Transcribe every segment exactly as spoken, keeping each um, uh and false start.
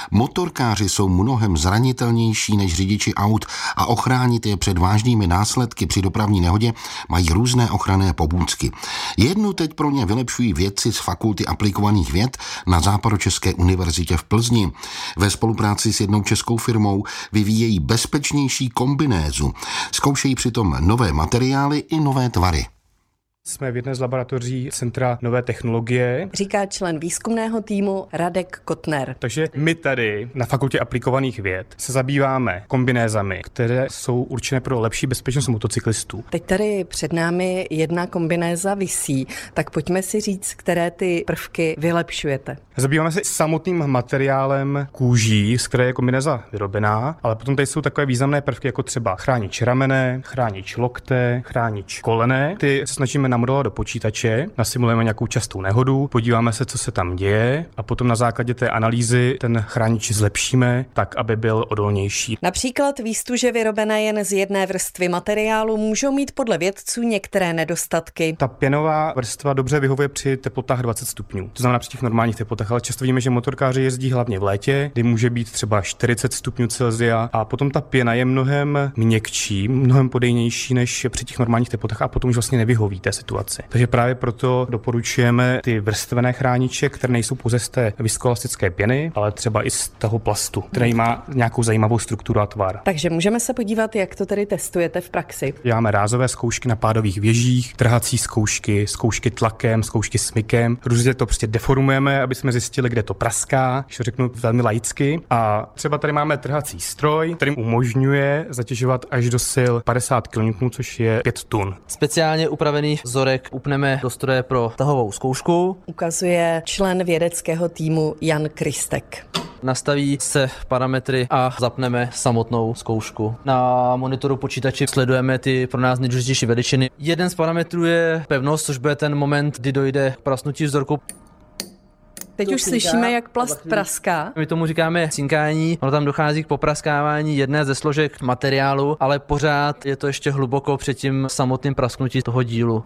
Motorkáři jsou mnohem zranitelnější než řidiči aut a ochránit je před vážnými následky při dopravní nehodě mají různé ochranné pomůcky. Jednu teď pro ně vylepšují vědci z Fakulty aplikovaných věd na Západočeské univerzitě v Plzni. Ve spolupráci s jednou českou firmou vyvíjejí bezpečnější kombinézu. Zkoušejí přitom nové materiály i nové tvary. Jsme v jedné z laboratoří Centra nové technologie, říká člen výzkumného týmu Radek Kotner. Takže my tady na Fakultě aplikovaných věd se zabýváme kombinézami, které jsou určené pro lepší bezpečnost motocyklistů. Teď tady před námi jedna kombinéza visí, tak pojďme si říct, které ty prvky vylepšujete. Zabýváme se samotným materiálem kůží, z které je kombinéza vyrobená, ale potom tady jsou takové významné prvky, jako třeba chránič ramene, chránič lokte, chránič kolene. Ty se snažíme namodelovat do počítače, nasimulujeme nějakou častou nehodu, podíváme se, co se tam děje a potom na základě té analýzy ten chránič zlepšíme tak, aby byl odolnější. Například výstuže vyrobené jen z jedné vrstvy materiálu můžou mít podle vědců některé nedostatky. Ta pěnová vrstva dobře vyhovuje při teplotách dvacet stupňů. To znamená při těch normálních teplotách, ale často víme, že motorkáři jezdí hlavně v létě, kdy může být třeba čtyřicet stupňů Celsia a potom ta pěna je mnohem měkčí, mnohem podejnější než při těch normálních teplotách a potom už vlastně nevyhoví té situaci. Takže právě proto doporučujeme ty vrstvené chrániče, které nejsou pouze z té viskoelastické pěny, ale třeba i z toho plastu, který má nějakou zajímavou strukturu a tvar. Takže můžeme se podívat, jak to tedy testujete v praxi. Děláme rázové zkoušky na pádových věžích, trhací zkoušky, zkoušky tlakem, zkoušky smykem. Různě to prostě deformujeme, aby jsme zjistili, kde to praská, když to řeknu velmi laicky. A třeba tady máme trhací stroj, který umožňuje zatěžovat až do sil padesát kilonewtonů, což je pět tun. Speciálně upravený vzorek upneme do stroje pro tahovou zkoušku. Ukazuje člen vědeckého týmu Jan Kristek. Nastaví se parametry a zapneme samotnou zkoušku. Na monitoru počítače sledujeme ty pro nás nejdůležitější veličiny. Jeden z parametrů je pevnost, což bude ten moment, kdy dojde k prasnutí vzorku. Teď už slyšíme, jak plast praská. My tomu říkáme cinkání, ono tam dochází k popraskávání jedné ze složek materiálu, ale pořád je to ještě hluboko před tím samotným prasknutí toho dílu.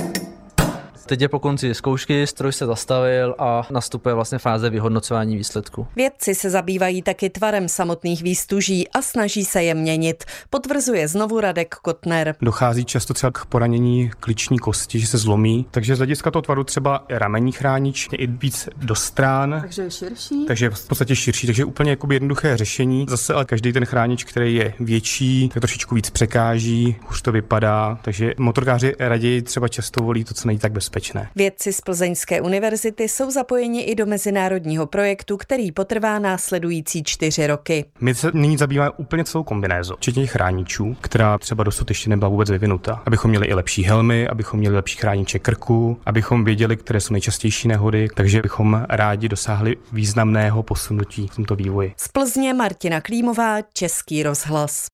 Teď je po konci zkoušky, stroj se zastavil a nastupuje vlastně fáze vyhodnocování výsledku. Vědci se zabývají taky tvarem samotných výstuží a snaží se je měnit, potvrzuje znovu Radek Kotner. Dochází často třeba k poranění klíční kosti, že se zlomí, takže z hlediska toho tvaru třeba ramenní chránič je i víc do strán. Takže je širší. Takže je v podstatě širší, takže úplně jakoby jednoduché řešení. Zase ale každý ten chránič, který je větší, tak trošičku víc překáží, už to vypadá, takže motorkáři raději třeba často volí to, co není tak bezpečné. Vědci z Plzeňské univerzity jsou zapojeni i do mezinárodního projektu, který potrvá následující čtyři roky. My se nyní zabýváme úplně celou kombinézu, včetně chráničů, která třeba dosud ještě nebyla vůbec vyvinuta. Abychom měli i lepší helmy, abychom měli lepší chrániče krku, abychom věděli, které jsou nejčastější nehody, takže bychom rádi dosáhli významného posunutí v tomto vývoji. Z Plzně Martina Klímová, Český rozhlas.